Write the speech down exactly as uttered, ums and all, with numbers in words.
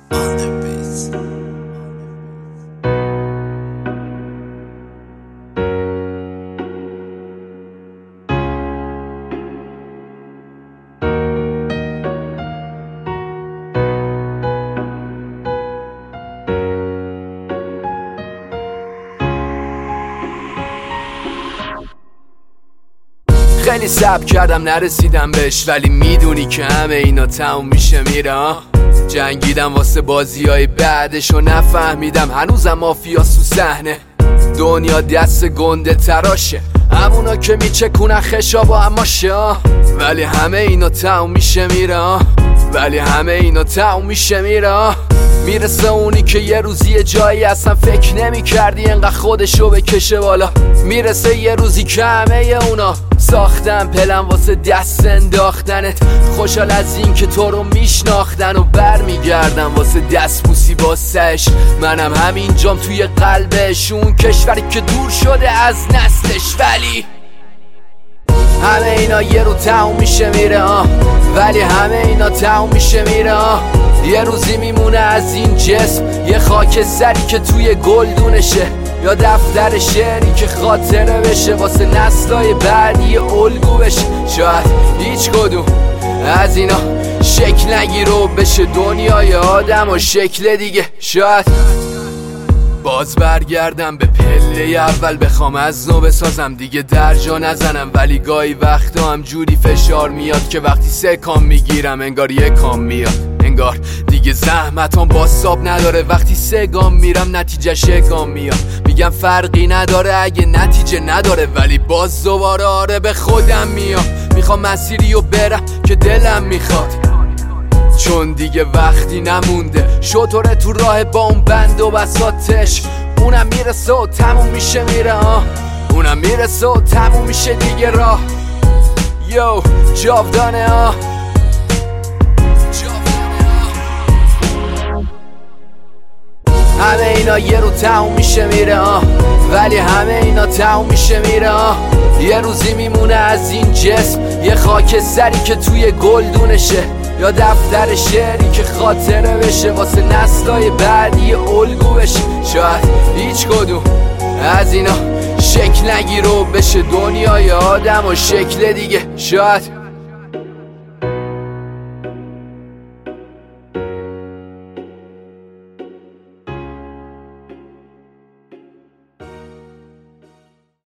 خیلی صبر کردم نرسیدم بهش، ولی میدونی که همه اینا تموم میشه میره. جنگیدم واسه بازی های بعدش و نفهمیدم هنوزم مافیاس تو صحنه. دنیا دست گنده تراشه، همونا که میچکونن خشابا هماشه، ولی همه اینا تموم میشه میره. ولی همه اینا تموم میشه میره. میرسه اونی که یه روزی یه جایی اصلا فکر نمی کردی انقدر خودشو بکشه بالا. میرسه یه روزی که همه اونا ساختن پلن واسه دست انداختنت. خوشحال از این که تو رو میشناختن و بر میگردن واسه دست بوسی باسش. منم همینجام توی قلبش، اون کشوری که دور شده از نسلش. ولی همه اینا یه رو تموم میشه میره، ولی همه اینا تموم میشه میره. یه روزی میمونه از این جسم یه خاک سری که توی گلدونشه، یا دفتر شعری که خاطره بشه واسه نسلای بعدی الگو بشه. شاید هیچ کدوم از اینا شکل نگیره و بشه دنیای آدم و شکل دیگه. شاید باز برگردم به پله اول، بخوام از نو بسازم دیگه در جا نزنم. ولی گاهی وقتا هم جوری فشار میاد که وقتی سه کام میگیرم انگار یک کام میاد. انگار دیگه زحمتام باساب نداره، وقتی سه گام میرم نتیجه شگام میاد. میگم فرقی نداره اگه نتیجه نداره، ولی باز دوباره آره به خودم میام. میخوام مسیری رو برم که دلم میخواد، چون دیگه وقتی نمونده. شطوره تو راه با اون بند و بساتش، اونم میرسه و تموم میشه میره. اونم میرسه و تموم میشه دیگه راه. یو جاودانه ها. همه اینا یه رو تموم میشه میره، ولی همه اینا تموم میشه میره. یه روزی میمونه از این جسم یه خاک سری که توی گلدونشه، یا دفتر شعری که خاطره بشه واسه نسلای بعدی الگو بشه. شاید هیچ کدوم از اینا شکل نگیره و بشه دنیای آدم و شکل دیگه. شاید